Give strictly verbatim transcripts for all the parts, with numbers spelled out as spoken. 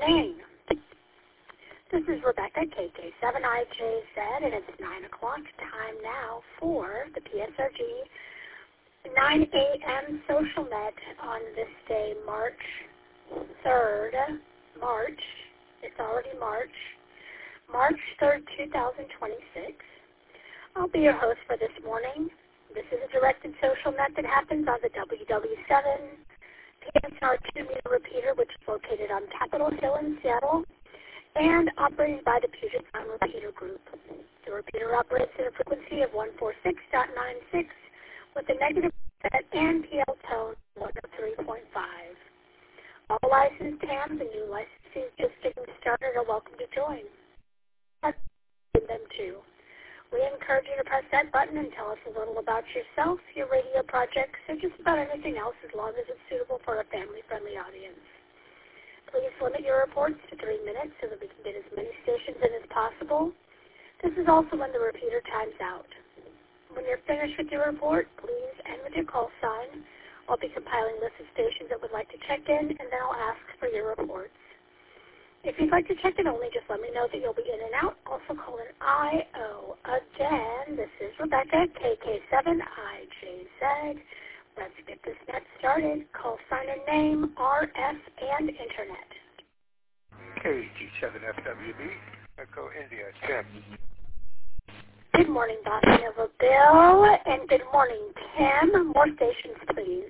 morning. This is Rebecca, K K seven I J Z, and it's nine o'clock time now for the P S R G nine a.m. Social Net on this day, March third. March. It's already March. March third, two thousand twenty-six. I'll be your host for this morning. This is a directed social net that happens on the W W seven P S R two meter repeater, which is located on Capitol Hill in Seattle, and operated by the Puget Sound Repeater Group. The repeater operates at a frequency of one forty-six point nine six with a negative set and P L tone one oh three point five. All licensed hams and new licensees just getting started are welcome to join. Them too. We encourage you to press that button and tell us a little about yourself, your radio projects, or just about anything else as long as it's suitable for a family-friendly audience. Please limit your reports to three minutes so that we can get as many stations in as possible. This is also when the repeater times out. When you're finished with your report, please end with your call sign. I'll be compiling lists of stations that would like to check in, and then I'll ask for your reports. If you'd like to check in only, just let me know that you'll be in and out. Also call in I O. Again, this is Rebecca, K K seven I J Z. Let's get this net started. Call sign and name, R F, and Internet. K G seven F W B, Echo India, Tim. Good morning, Boss Nova Bill, and good morning, Tim. More stations, please.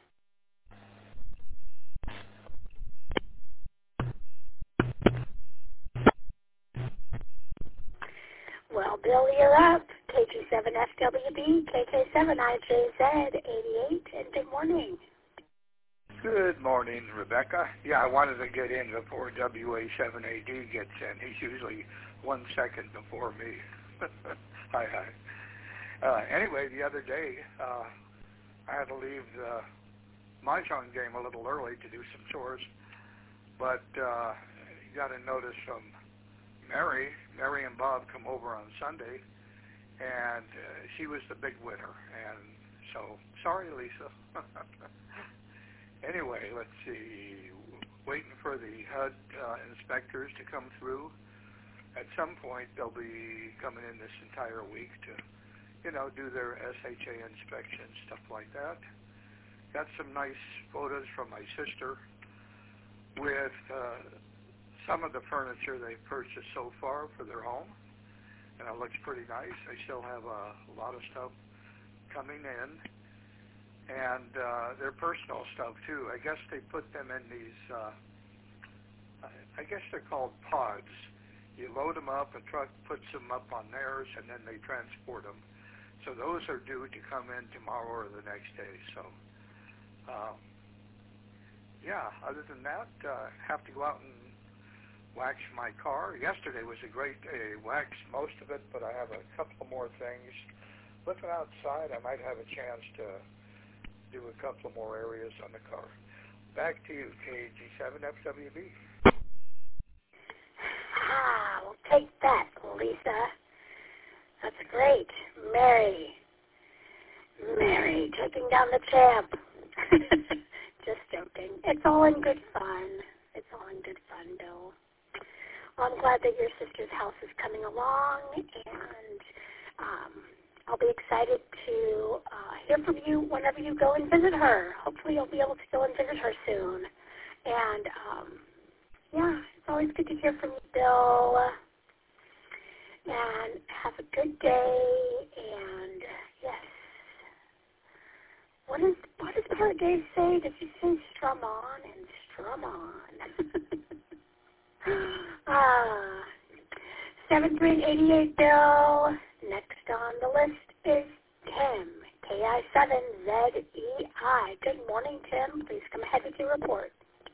Well, Bill, you're up. K G seven F W B, K K seven I J Z, eighty-eight, and good morning. Good morning, Rebecca. Yeah, I wanted to get in before W A seven A D gets in. He's usually one second before me. Hi, hi. Uh, anyway, the other day, uh, I had to leave the Mahjong game a little early to do some chores, but uh, you got a notice from Mary, Mary and Bob come over on Sunday, and uh, she was the big winner, and so, sorry, Lisa. Anyway, let's see, waiting for the H U D uh, inspectors to come through. At some point, they'll be coming in this entire week to, you know, do their S H A inspection, stuff like that. Got some nice photos from my sister with uh, some of the furniture they've purchased so far for their home, and it looks pretty nice. They still have a lot of stuff coming in, and uh, their personal stuff too. I guess they put them in these, uh, I guess they're called pods. You load them up, a truck puts them up on theirs, and then they transport them. So those are due to come in tomorrow or the next day. So, uh, yeah, other than that, uh, have to go out and wax my car. Yesterday was a great day. Waxed most of it, but I have a couple more things. Looking outside, I might have a chance to do a couple more areas on the car. Back to you, K G seven F W B. Ah, well, take that, Lisa. That's great. Mary. Mary taking down the champ. Just joking. It's all in good fun. It's all in good fun, Bill. Well, I'm glad that your sister's house is coming along, and um, I'll be excited to uh, hear from you whenever you go and visit her. Hopefully you'll be able to go and visit her soon. And, um, yeah, it's always good to hear from you, Bill. And have a good day, and, yes. What, is, what does Part Dave say? Does he say strum on and strum on? Ah, seven three eight eight Bill. Next on the list is Tim, K I seven Z E I. Good morning, Tim. Please come ahead with your report.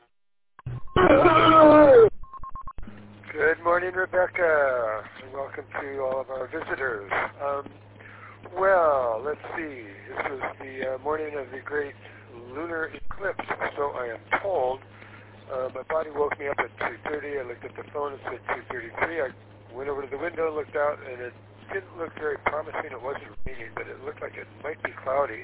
Good morning, Rebecca, and welcome to all of our visitors. Um, well, let's see. This was the uh, morning of the great lunar eclipse, so I am told. Uh, my body woke me up at two thirty. I looked at the phone and said two thirty-three. I went over to the window, looked out, and it didn't look very promising. It wasn't raining, but it looked like it might be cloudy.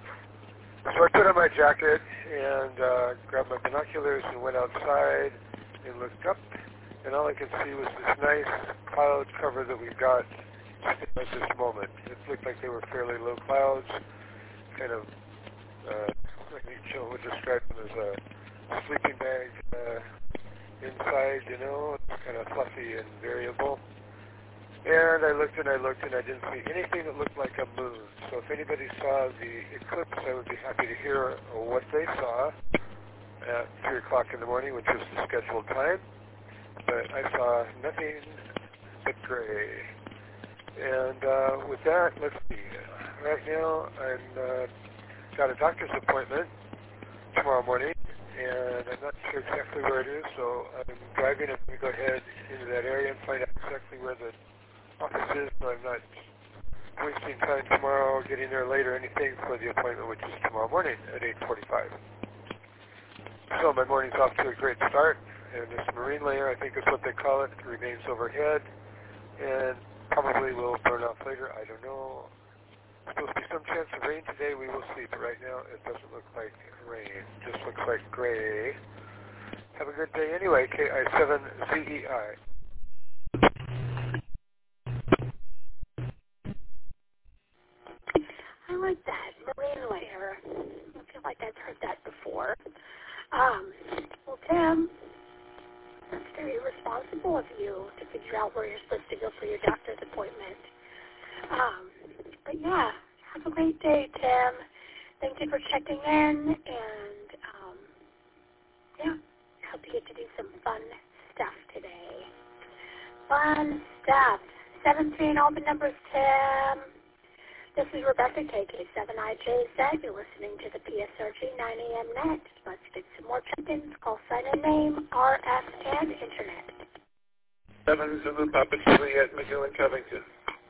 So I put on my jacket and uh, grabbed my binoculars and went outside and looked up, and all I could see was this nice cloud cover that we got at this moment. It looked like they were fairly low clouds, kind of, uh, like Joe would describe them as a sleeping bag uh, inside, you know, kind of fluffy and variable. And I looked and I looked and I didn't see anything that looked like a moon. So if anybody saw the eclipse, I would be happy to hear what they saw at three o'clock in the morning, which was the scheduled time. But I saw nothing but gray. And uh, with that, let's see. Right now, I'm uh, got a doctor's appointment tomorrow morning, and I'm not sure exactly where it is, so I'm driving. I'm going to go ahead into that area and find out exactly where the office is, so I'm not wasting time tomorrow, getting there late or anything for the appointment, which is tomorrow morning at eight forty-five. So my morning's off to a great start, and this marine layer, I think is what they call it, remains overhead, and probably will burn off later. I don't know. There's supposed to be some chance of rain today. We will see, but right now it doesn't look like rain. It just looks like gray. Have a good day anyway. K I seven Z E I. I like that. Marine layer. I feel like I've heard that before. Um, well, Tim, that's very responsible of you to figure out where you're supposed to go for your doctor's appointment. Um, but yeah, have a great day, Tim. Thank you for checking in, and um, yeah, I hope you get to do some fun stuff today. Fun stuff. seven three and all the numbers, Tim. This is Rebecca, K K seven I J Z. You're listening to the P S R G nine A M Net. Let's get some more check-ins. Call sign and name, R F, and Internet. seven Zulu Papa Juliet, McGill and Covington.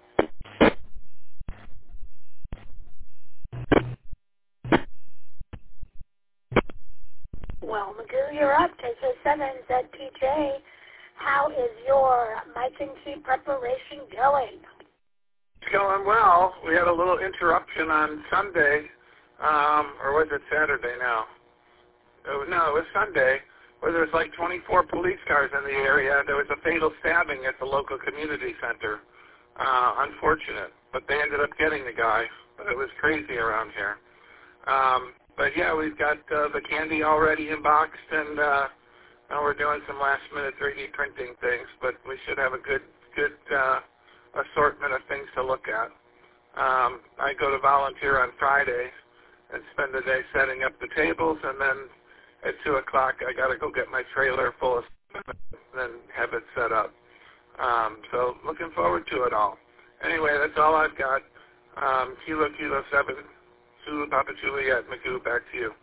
Well, Magoo, you're up. K K seven Z P J. How is your mic and key preparation going? It's going well. We had a little interruption on Sunday, um, or was it Saturday now? It was, no, it was Sunday, where there was like twenty-four police cars in the area. There was a fatal stabbing at the local community center. Uh, unfortunate, but they ended up getting the guy. But it was crazy around here. Um, but yeah, we've got uh, the candy already inboxed, and uh, now we're doing some last-minute three D printing things. But we should have a good, good. Uh, assortment of things to look at. Um, I go to volunteer on Friday and spend the day setting up the tables, and then at two o'clock I got to go get my trailer full of stuff and then have it set up. Um, so looking forward to it all. Anyway, that's all I've got. Um, Kilo Kilo seven, Zulu Papa Juliet, Magoo, back to you.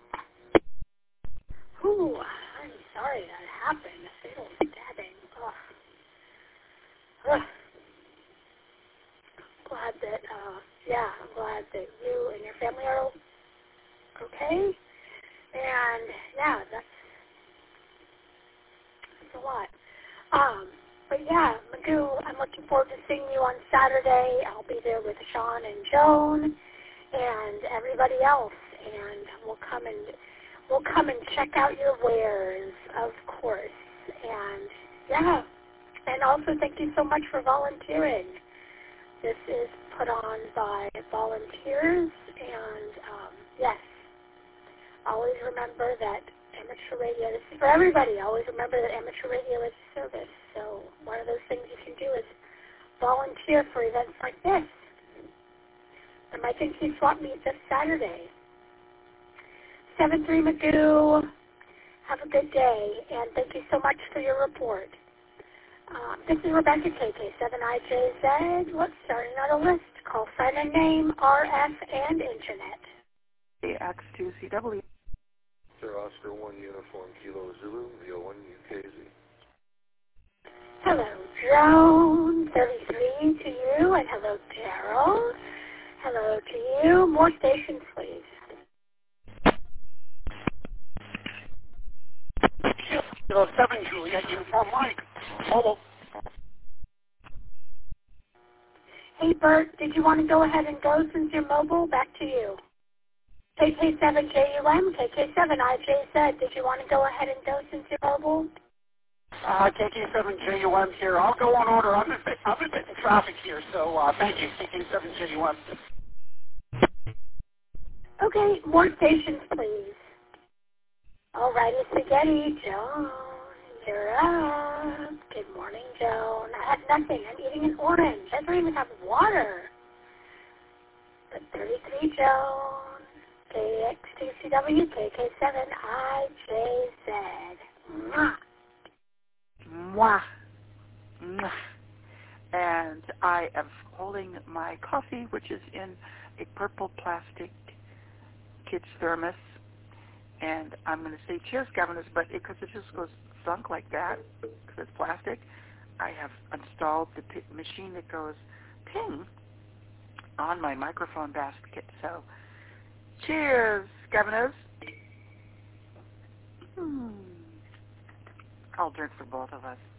Ooh, I'm sorry that happened. A fatal stabbing. Ugh. Ugh. Glad that, uh, yeah, I'm glad that you and your family are okay. And, yeah, that's, that's a lot. Um, but, yeah, Magoo, I'm looking forward to seeing you on Saturday. I'll be there with Sean and Joan and everybody else. And we'll come and, we'll come and check out your wares, of course. And, yeah, and also thank you so much for volunteering. This is put on by volunteers, and um, yes, always remember that amateur radio, this is for everybody, always remember that amateur radio is a service. So one of those things you can do is volunteer for events like this. The Mike and Key Swap Meet this Saturday. seven three Magoo, have a good day, and thank you so much for your report. Um, this is Rebecca, K K seven I J Z. Let's start another list. Call sign and name, R F, and Internet. X two C W. Sir Oscar one Uniform Kilo Zulu, V O one U K Z. Hello, Joan, thirty-three to you, and hello, Daryl. Hello to you. More stations, please. Kilo seven, Juliet, Uniform Mike. Mobile. Hey, Bert, did you want to go ahead and go since you're mobile? Back to you. K K seven J U M, K K seven I J Z. Did you want to go ahead and go since you're mobile? Uh, K K seven J U M here. I'll go on order. I'm in, I'm in traffic here, so uh, thank you, K K seven J U M. Okay, more stations, please. All righty, Spaghetti, Joan, you're up. Good morning, Joan. I had nothing. I'm eating an orange. I don't even have water. But thirty-three, Joan. K X two C W, K K seven I J Z. Mwah. Mwah. Mwah. And I am holding my coffee, which is in a purple plastic kid's thermos. And I'm going to say cheers, governors, but because it, it just goes thunk like that, because it's plastic, I have installed the p- machine that goes ping on my microphone basket. So, cheers, governors. Hmm. I'll drink for both of us.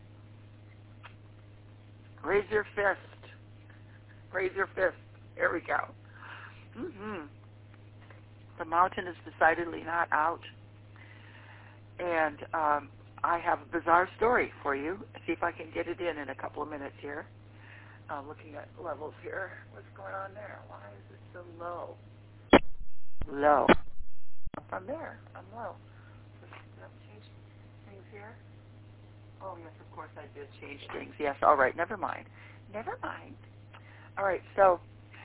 Raise your fist. Raise your fist. There we go. Mm-hmm. The mountain is decidedly not out. And um, I have a bizarre story for you. See if I can get it in in a couple of minutes here. Uh, looking at levels here. What's going on there? Why is it so low? Low. I'm there. I'm low. Did I change things here? Oh, yes, of course I did change things. Yes, all right. Never mind. Never mind. All right, so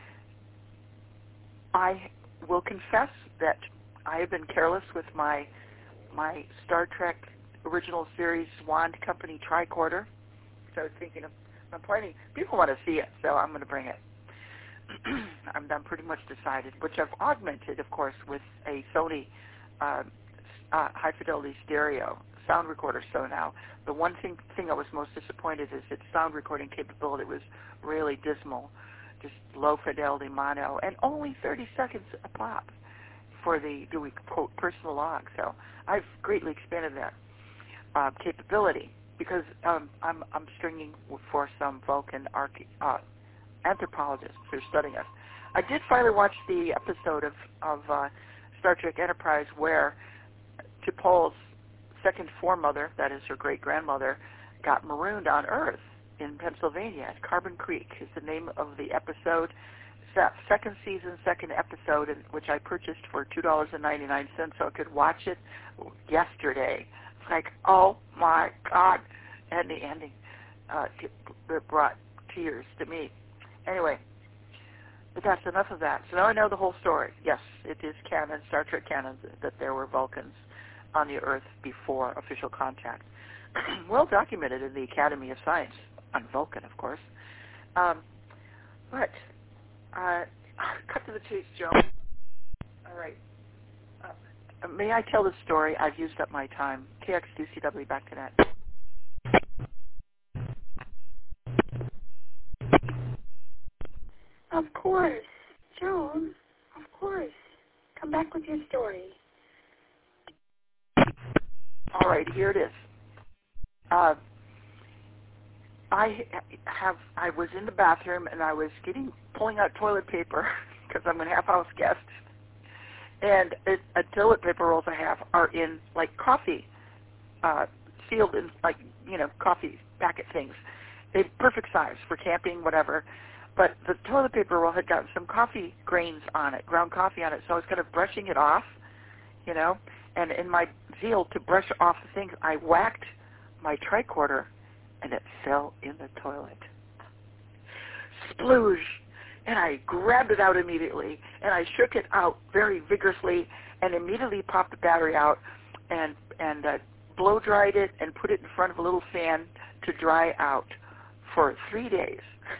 I will confess that I have been careless with my my Star Trek original series Wand Company tricorder. So I was thinking of I'm planning. People want to see it, so I'm going to bring it. I'm, I'm pretty much decided, which I've augmented, of course, with a Sony uh, uh, high-fidelity stereo sound recorder. So now the one thing, thing I was most disappointed is its sound recording capability was really dismal, just low-fidelity mono, and only thirty seconds a pop for the, do we quote, personal log. So I've greatly expanded that uh, capability because um, I'm, I'm stringing for some Vulcan arche- uh, anthropologists who are studying us. I did finally watch the episode of, of uh, Star Trek Enterprise where T'Pol's second foremother, that is her great-grandmother, got marooned on Earth in Pennsylvania at Carbon Creek is the name of the episode. Second season, second episode, in which I purchased for two dollars and ninety-nine cents so I could watch it yesterday. It's like, oh, my God. And the ending uh, it brought tears to me. Anyway, but that's enough of that. So now I know the whole story. Yes, it is canon, Star Trek canon, that there were Vulcans on the Earth before official contact. Well documented in the Academy of Science, on Vulcan, of course. Um, but, uh, cut to the chase, Joe. All right. Uh, may I tell the story? I've used up my time. K X two C W, back to that. Of course. Joan, of course. Come back with your story. All right, here it is. Uh, I have. I was in the bathroom and I was getting pulling out toilet paper because I'm a half house guest, and it, a toilet paper rolls I have are in like coffee, uh, sealed in like you know coffee packet things. They perfect size for camping, whatever. But the toilet paper roll had gotten some coffee grains on it, ground coffee on it, so I was kind of brushing it off, you know. And in my zeal to brush off the things, I whacked my tricorder, and it fell in the toilet. Sploosh! And I grabbed it out immediately, and I shook it out very vigorously, and immediately popped the battery out, and and uh, blow dried it, and put it in front of a little fan to dry out for three days.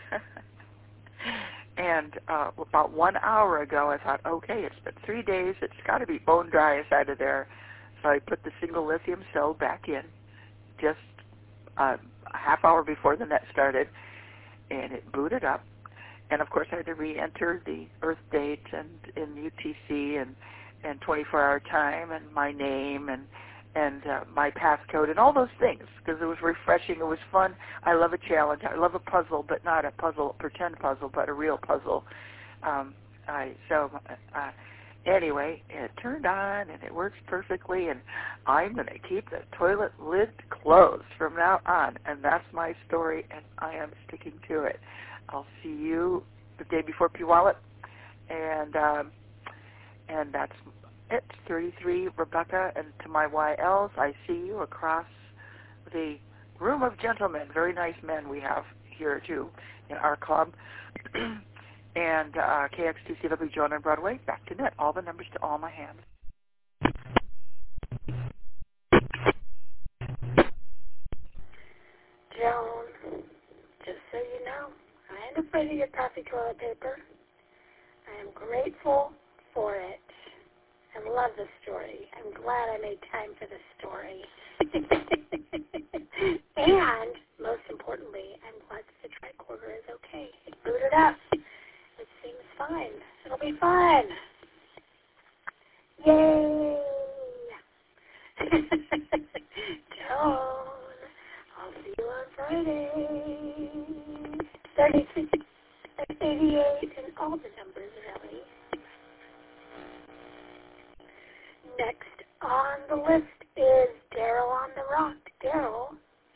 And uh, about one hour ago, I thought, okay, it's been three days. It's got to be bone dry inside of there. So I put the single lithium cell back in just uh, a half hour before the net started, and it booted up. And, of course, I had to re-enter the Earth date and in U T C and, and twenty-four hour time and my name and and uh, my passcode and all those things because it was refreshing. It was fun. I love a challenge. I love a puzzle, but not a puzzle, pretend puzzle, but a real puzzle. Um, I so uh, Anyway, it turned on, and it works perfectly, and I'm going to keep the toilet lid closed from now on, and that's my story, and I am sticking to it. I'll see you the day before Puyallup, and um, and that's it. thirty-three, Rebecca, and to my Y Ls, I see you across the room of gentlemen, very nice men we have here, too, in our club. And uh, K X two C W Joan on Broadway, back to net. All the numbers to all my hands. Joan, just so you know, I ain't afraid of your coffee toilet paper. I am grateful for it. I love the story. I'm glad I made time for the story. And, most importantly, I'm glad that the tricorder is okay. It booted up. It seems fine. It'll be fun. Yay! Joan, I'll see you on Friday. thirty-six, eighty-eight, and all the numbers, really. Next on the list is Daryl on the Rock. Daryl,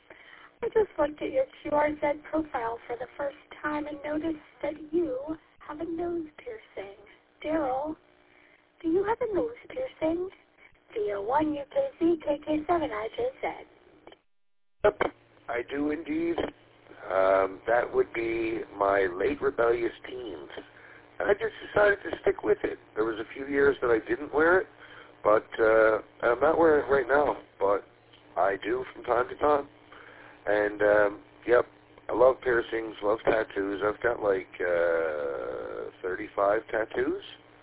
I just looked at your Q R Z profile for the first time and noticed that you have a nose piercing. Daryl, do you have a nose piercing? V O one U K Z K K seven I J Z. Yep, I do indeed. Um, that would be my late rebellious teens. And I just decided to stick with it. There was a few years that I didn't wear it, but uh, I'm not wearing it right now, but I do from time to time. And, um, yep, I love piercings, love tattoos. I've got like uh, thirty-five tattoos,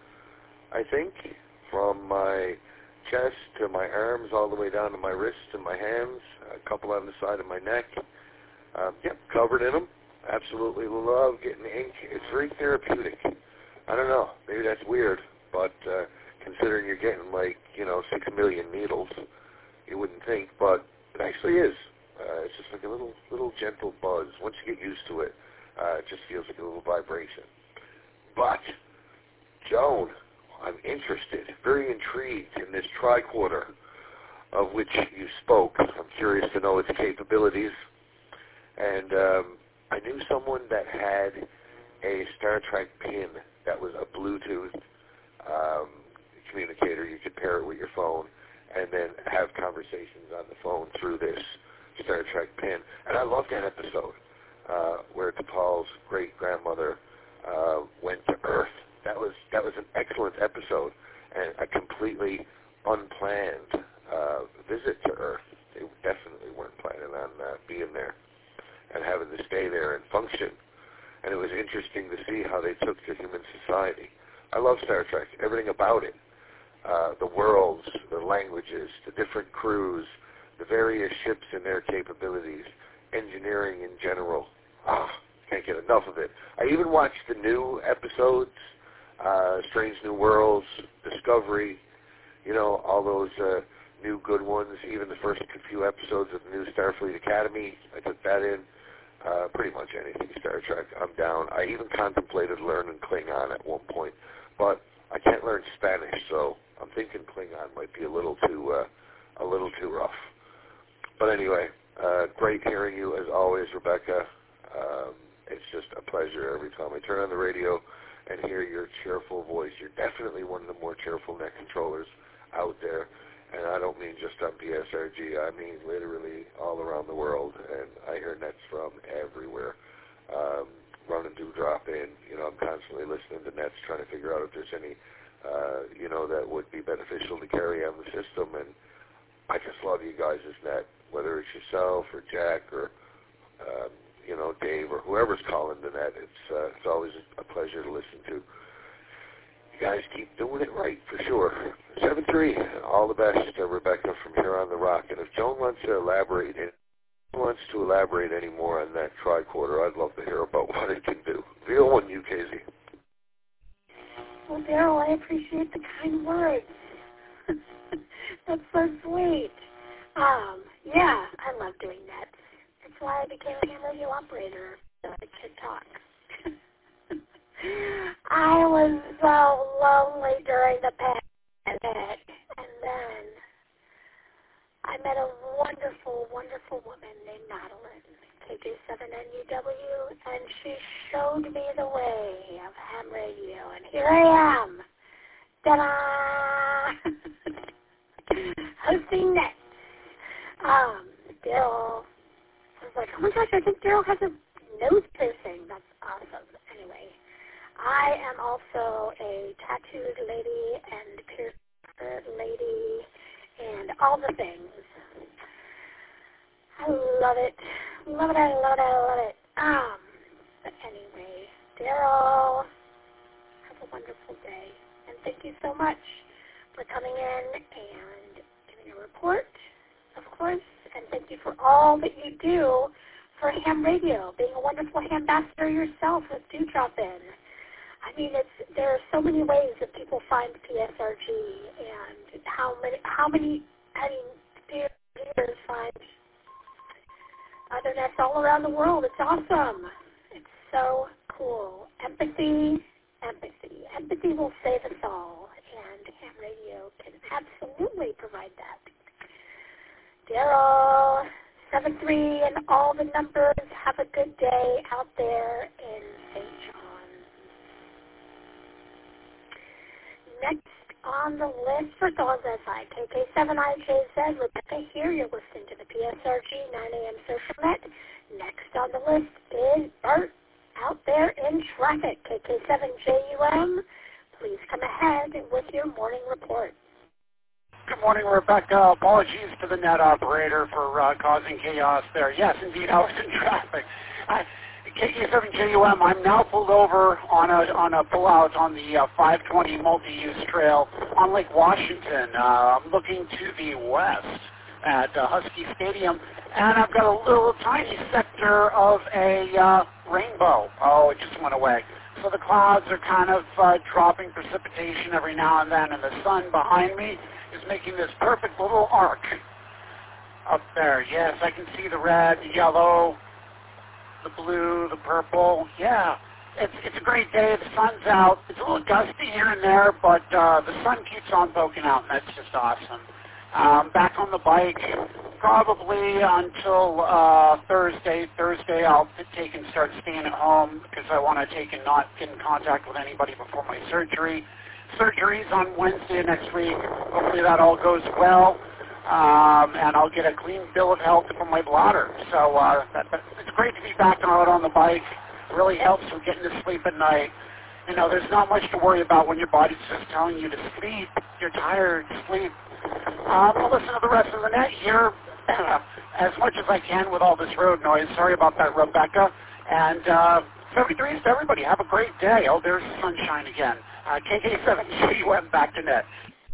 I think, from my chest to my arms all the way down to my wrists and my hands, a couple on the side of my neck. Um, yep, covered in them. Absolutely love getting ink. It's very therapeutic. I don't know, maybe that's weird, but uh, considering you're getting like, you know, six million needles, you wouldn't think, but it actually is. Uh, it's just like a little little gentle buzz. Once you get used to it, uh, it just feels like a little vibration. But, Joan, I'm interested, very intrigued in this tricorder of which you spoke. I'm curious to know its capabilities. And um, I knew someone that had a Star Trek pin that was a Bluetooth um, communicator. You could pair it with your phone and then have conversations on the phone through this Star Trek pin. And I loved that episode uh, where T'Pol's great-grandmother uh, went to Earth. That was that was an excellent episode and a completely unplanned uh, visit to Earth. They definitely weren't planning on uh, being there and having to stay there and function. And it was interesting to see how they took to human society. I love Star Trek, everything about it. Uh, the worlds, the languages, the different crews, the various ships and their capabilities, engineering in general. Ah, can't get enough of it. I even watched the new episodes, uh, Strange New Worlds, Discovery, you know, all those uh, new good ones, even the first few episodes of the new Starfleet Academy. I took that in. Uh, pretty much anything Star Trek, I'm down. I even contemplated learning Klingon at one point, but I can't learn Spanish, so I'm thinking Klingon might be a little too, uh, a little too rough. But anyway, uh, great hearing you as always, Rebecca. Um, it's just a pleasure every time I turn on the radio and hear your cheerful voice. You're definitely one of the more cheerful net controllers out there. And I don't mean just on P S R G. I mean literally all around the world. And I hear nets from everywhere. Um, run and do drop in. You know, I'm constantly listening to nets, trying to figure out if there's any, uh, you know, that would be beneficial to carry on the system. And I just love you guys' net, whether it's yourself or Jack or, um, you know, Dave or whoever's calling the net. It's, uh, it's always a pleasure to listen to. You guys keep doing it right, for sure. seven three, all the best to Rebecca from here on the Rock. And if Joan wants to elaborate, if wants to elaborate any more on that tricorder, I'd love to hear about what it can do. V O one U K Z. Well, Daryl, I appreciate the kind words. That's so sweet. Um, yeah, I love doing nets. That's why I became a ham radio operator, so I could talk. I was so lonely during the pandemic, and then I met a wonderful, wonderful woman named Madeline, K J seven N U W, and she showed me the way of ham radio, and here I am, ta-da, hosting next. Um, Daryl, I was like, oh my gosh, I think Daryl has a nose piercing. That's awesome. Anyway, I am also a tattooed lady and pierced lady and all the things. I love it. Love it, I love it, I love it. Um, but anyway, Daryl, have a wonderful day. And thank you so much for coming in and giving a report, of course. And thank you for all that you do for ham radio, being a wonderful ham ambassador yourself with Do Drop In. I mean, it's there are so many ways that people find P S R G, and how many, how many, I mean, viewers find other nets all around the world. It's awesome. It's so cool. Empathy, empathy. Empathy will save us all, and ham radio can absolutely provide that. Daryl, seven three, and all the numbers. Have a good day out there in Saint John. Next on the list for Dawn's S I, K K seven I J Z, Rebecca here. You're listening to the P S R G nine a.m. Social Net. Next on the list is Bert out there in traffic, K K seven J U M. Please come ahead with your morning report. Good morning, Rebecca. Apologies to the net operator for uh, causing chaos there. Yes, indeed, I was in traffic. I, K K seven J U M, I'm now pulled over on a on a pullout on the uh, five twenty multi-use trail on Lake Washington. Uh, I'm looking to the west at uh, Husky Stadium, and I've got a little tiny sector of a uh, rainbow. Oh, it just went away. So the clouds are kind of uh, dropping precipitation every now and then, and the sun behind me is making this perfect little arc up there. Yes, I can see the red, the yellow, the blue, the purple. Yeah, it's it's a great day. The sun's out. It's a little gusty here and there, but uh, the sun keeps on poking out, and that's just awesome. Um, back on the bike probably until uh, Thursday. Thursday I'll take and start staying at home because I want to take and not get in contact with anybody before my surgery. Surgery's on Wednesday next week. Hopefully that all goes well, um, and I'll get a clean bill of health from my bladder. So uh, that, that, it's great to be back out on the bike. It really helps with getting to sleep at night. You know, there's not much to worry about when your body's just telling you to sleep. You're tired, sleep. Um, I'll listen to the rest of the net here as much as I can with all this road noise. Sorry about that, Rebecca. And uh, seventy-three is to everybody. Have a great day. Oh, there's the sunshine again. Uh, K K seven J U M back to net.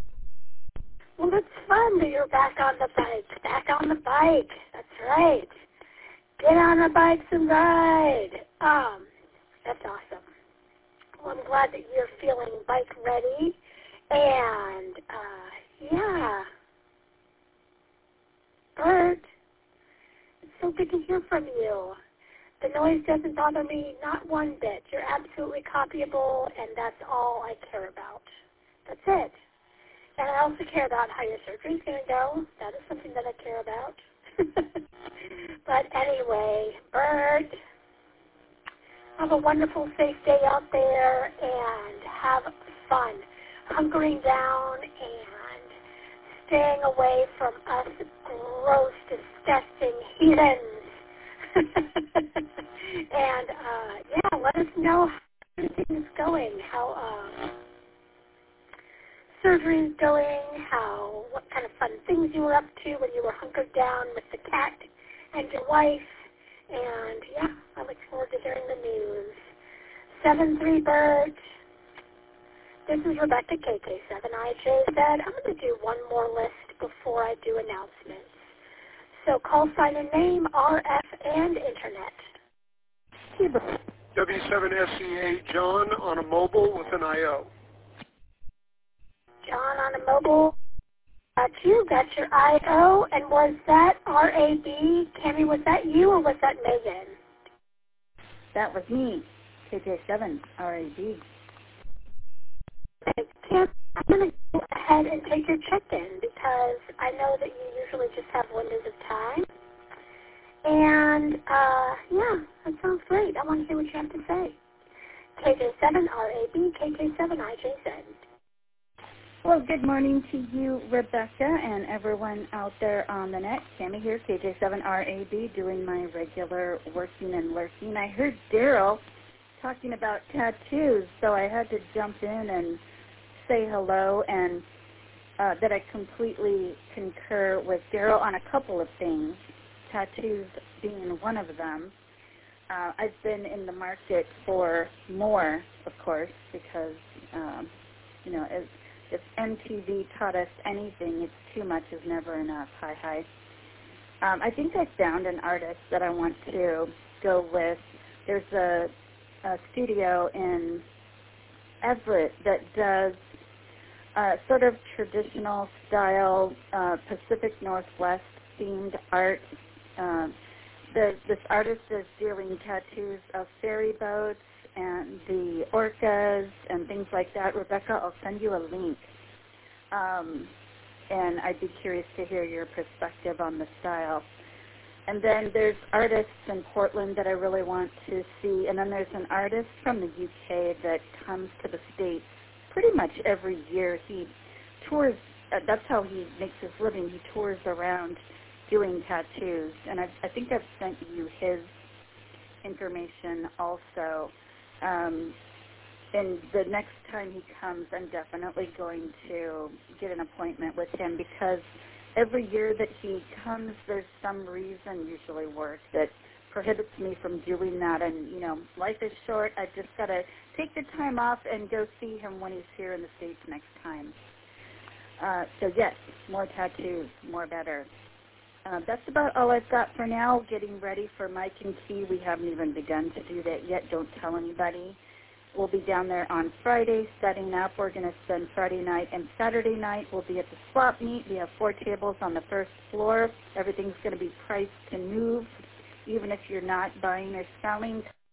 Well, it's fun that you're back on the bike. Back on the bike. That's right. Get on the bikes and ride. Um, that's awesome. Well, I'm glad that you're feeling bike ready. And, uh, yeah. Bert, it's so good to hear from you. The noise doesn't bother me not one bit. You're absolutely copyable, and that's all I care about. That's it. And I also care about how your surgery's going to go. That is something that I care about. But anyway, Bert, have a wonderful, safe day out there, and have fun hunkering down and staying away from us gross, disgusting heathens. And, uh, yeah, let us know how everything's going, how uh, surgery's going, how, what kind of fun things you were up to when you were hunkered down with the cat and your wife. And, yeah, I look forward to hearing the news. seven three Bert. This is Rebecca, K K seven I J Z. I'm going to do one more list before I do announcements. So call sign and name, R F, and Internet. W seven S E A John on a mobile with an I O. John on a mobile. Got you. Got your I O. And was that R A B? Cammy, was that you or was that Megan? That was me. K J seven R A B. Okay, Kim, I'm going to go ahead and take your check-in because I know that you usually just have windows of time. And, uh, yeah, that sounds great. I want to hear what you have to say. K J seven R A B, K J seven I J Z. Well, good morning to you, Rebecca, and everyone out there on the net. Tammy here, K J seven R A B, doing my regular working and lurking. I heard Daryl talking about tattoos, so I had to jump in and say hello, and uh, that I completely concur with Daryl on a couple of things, tattoos being one of them. Uh, I've been in the market for more, of course, because, um, you know, as if M T V taught us anything, it's too much is never enough. Hi, hi. Um, I think I found an artist that I want to go with. There's a, a studio in Everett that does uh, sort of traditional style uh, Pacific Northwest themed art. Uh, the, this artist is doing tattoos of ferry boats and the orcas and things like that. Rebecca, I'll send you a link. Um, and I'd be curious to hear your perspective on the style. And then there's artists in Portland that I really want to see. And then there's an artist from the U K that comes to the States pretty much every year. He tours, uh, that's how he makes his living. He tours around doing tattoos. And I've, I think I've sent you his information also. Um, and the next time he comes, I'm definitely going to get an appointment with him because every year that he comes, there's some reason, usually work, that prohibits me from doing that. And, you know, life is short. I've just got to take the time off and go see him when he's here in the States next time. Uh, so, yes, more tattoos, more better. Uh, that's about all I've got for now. Getting ready for Mike and Key. We haven't even begun to do that yet. Don't tell anybody. We'll be down there on Friday setting up. We're going to spend Friday night and Saturday night. We'll be at the swap meet. We have four tables on the first floor. Everything's going to be priced to move, even if you're not buying or selling.